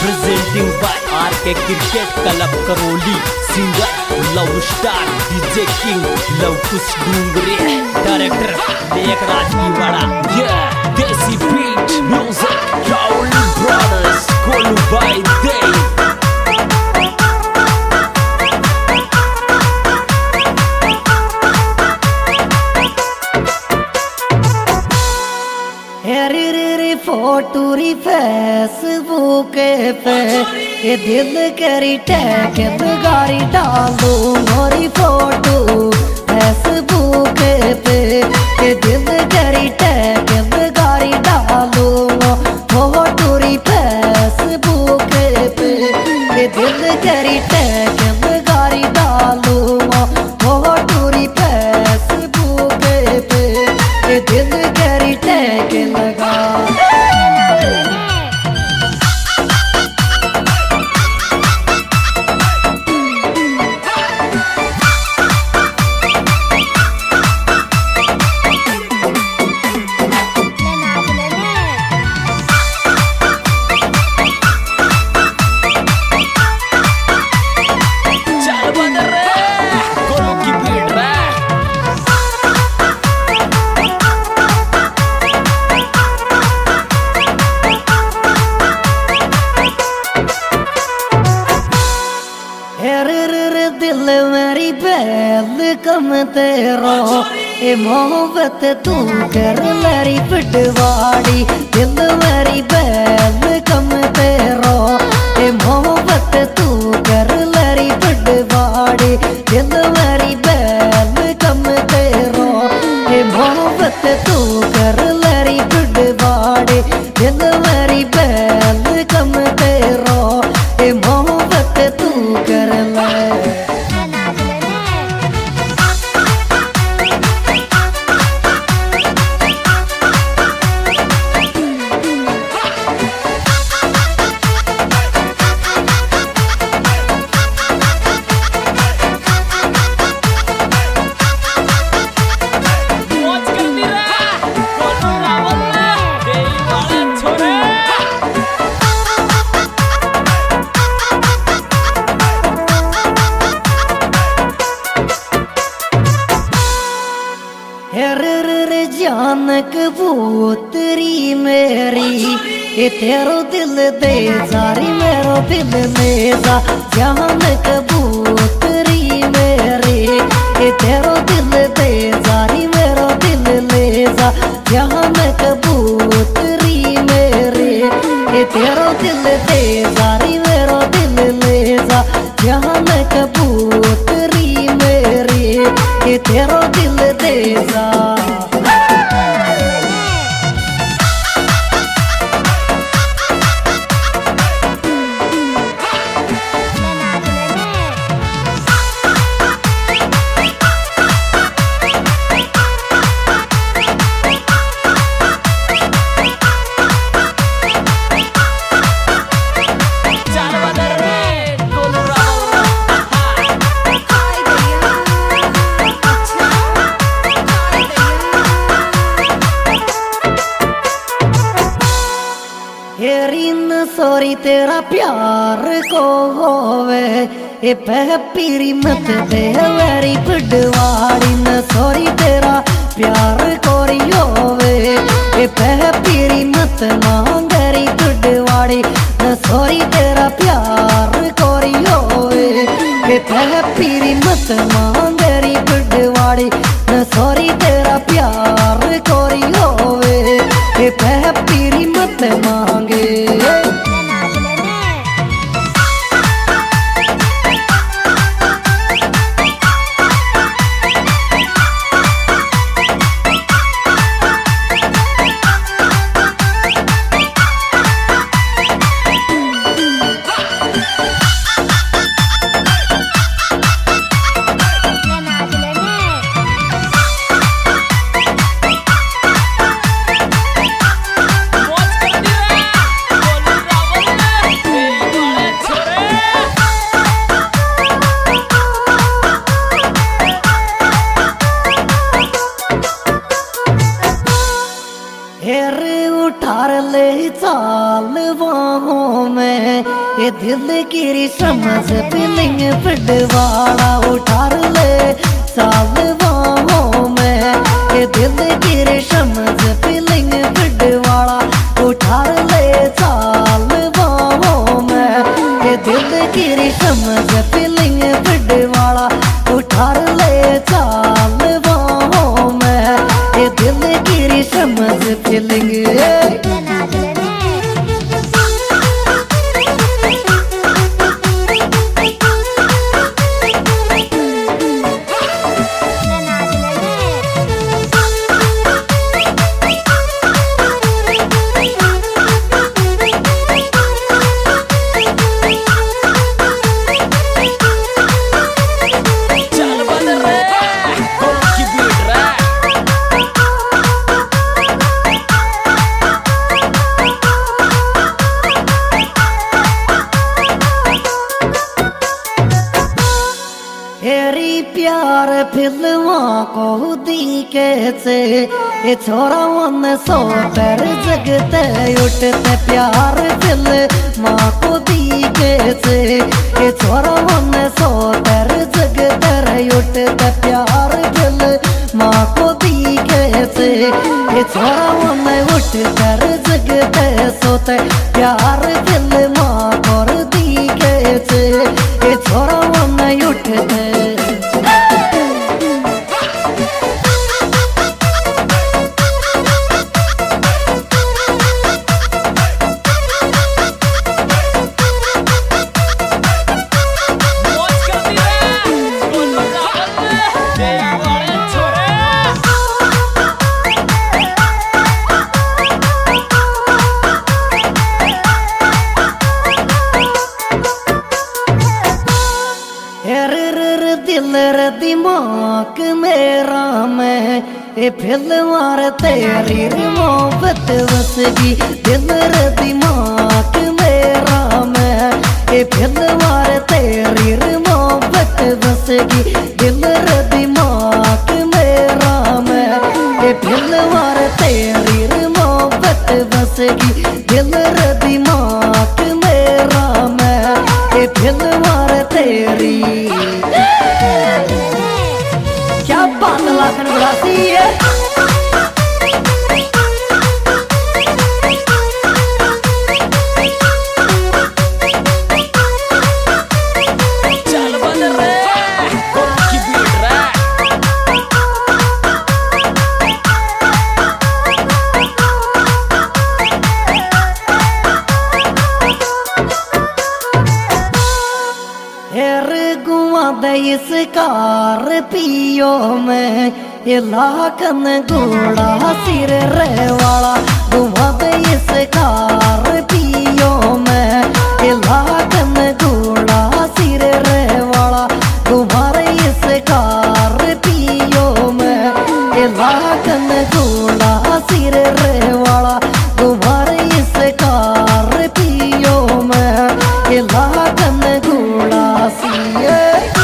Presenting by RK cricket club Karauli. Singer love star DJ king Lav Kush Dungre, director Lekhraj Kiwada. Desi beat music Rahul brothers कोलू बाय दे। Photo री Facebook पे ये दिल करी टैग गाड़ी डालो मोरी फोटो फेसबुक पे ये दिल करी टैग गाड़ी डालो फोटो री फेसबुक पे ये दिल करी टैग गाड़ी डालो फोटो री फेसबुक पे ये दिल करी टैग लगा। दिल मेरी बैल कम तेरो ए मोहब्बत तू कर मेरी पिटवाड़ी। दिल मेरी बैल कम तेरो ए मोहब्बत तू कर मेरी पिटवाड़ी। दिल मेरी बैल कम तेरो ए मोहब्बत तू कर मेरी पिटवाड़ी। दिल मेरी बैल कम तेरो ए मोहब्बत तू कर ले। जानक कबूतरी मेरी ये तेरो दिल दे जारी मेरो दिल में जा। जानक कबूतरी मेरी ये तेरो दिल दे जारी मेरो दिल ले जा। जानक कबूतरी मेरी ये तेरो दिल दे जारी मेरो दिल ले जा। जानक कबूतरी मेरी ये तेरो दिल दे जा। सॉरी तेरा प्यार को होवे ए पीरी मत दे वेरी पिटवाड़ी न। सॉरी तेरा प्यार कोरी होवे ए पीरी मत मांगरी पिटवाड़ी न। सॉरी तेरा प्यार कोरी होवे ए पीरी मत मांगरी पिटवाड़ी न। सॉरी तेरा प्यार कोरी होवे ए पीरी मत मांगे। चाल बाहों में ये दिल की समझ फीलिंग पिटवाड़ा उठार ले चाल बाहों में ये दिल की समझ फीलिंग पिटवाड़ा उठार ले चाल बाहों में ये दिल की समझ फीलिंग पिटवाड़ा उठार ले चाल बाहों में ये दिल की समझ फीलिंग प्यार फिल्मा को दिखे से ये छोरा वन सो तर जगते उठते प्यार फिल्मा को दिखे से ये छोरा वन सो तर जगते उठते प्यार फिल्मा को दिखे से ये छोरा वन उठ कर जगते सोते प्यार फिल्मा को दिखे से ये छोरा वन उठते दिल रे दिमाग मेरा में ये फिल्मार तेरी मोहब्बत बसगी दिल रे दिमाग मेरा में ये फिल्मार तेरी मोहब्बत बसगी दिल रे दिमाग मेरा में ये फिल्मार तेरी मोहब्बत बसगी दिल रे दिमाग मेरा में ये फिल्मार तेरी क्या बात लाखन बुलाती है चल बंद रे की बीट रे इस कार पियो में ये लाखन घोड़ा सिर रे वाला घुमा दे इस कार पियो में ये लाखन घोड़ा सिर रे वाला घुमा रे इस कार पियो में ये लाखन घोड़ा सिर रे वाला घुमा रे इस कार पियो में ये लाखन घोड़ा सिए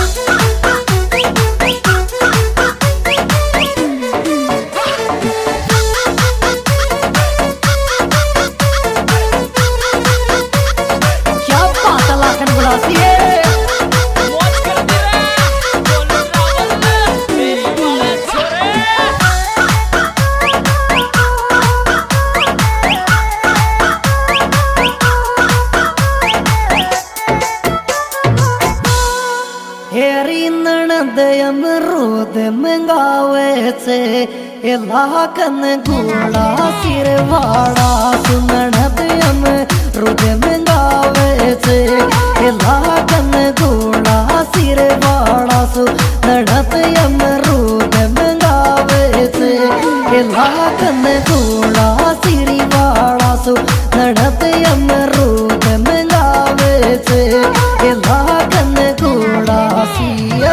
अमरूद मंगावे से ये लाखन घोड़ा सिर वाड़ा सुनन अमरूद मंगावे से ये लाखन घोड़ा सिर वाड़ा सुनन अमरूद मंगावे से ये लाखन घोड़ा सिर वाड़ा सुनन अमरूद मंगावे से ये लाखन घोड़ा सिए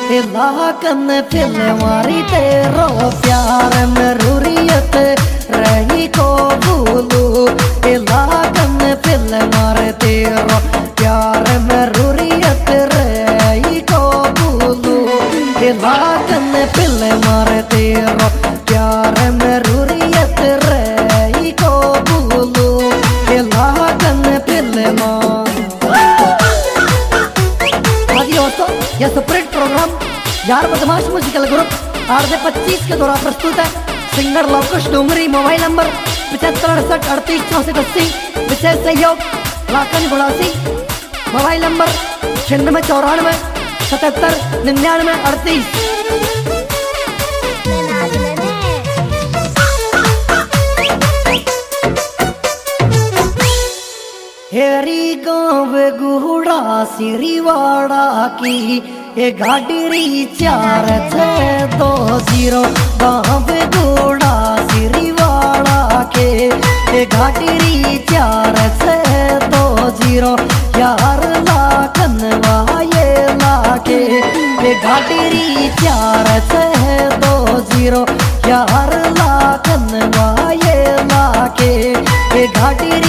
लाकन फिल मारी तेरो प्यार मरूरियत रही को भूलू लाकन फिल मार तेरो प्यार मरूरियत रही को भूलू लाकन फिल मार तेरो प्यार मरूरियत रही को भूलू लाकन फिल मार। यह सेपरेट प्रोग्राम यार बदमाश म्यूजिकल ग्रुप 8/25 के द्वारा प्रस्तुत है। सिंगर लवकुश डूंगरी। Mobile number 7568386480। विशेष सहयोग लाखन गुड़ासी। Mobile number 9694 77 99 38। हेरी गाँव गुड़ा सिरीवाड़ा की ये गाड़ी 4620 गाँव गुड़ा सिरीवाड़ा के ये गाड़ी 4620 यार लाखन वाये लाके ये गाड़ी 4620 यार लाखन वाये लाके ये गाड़ी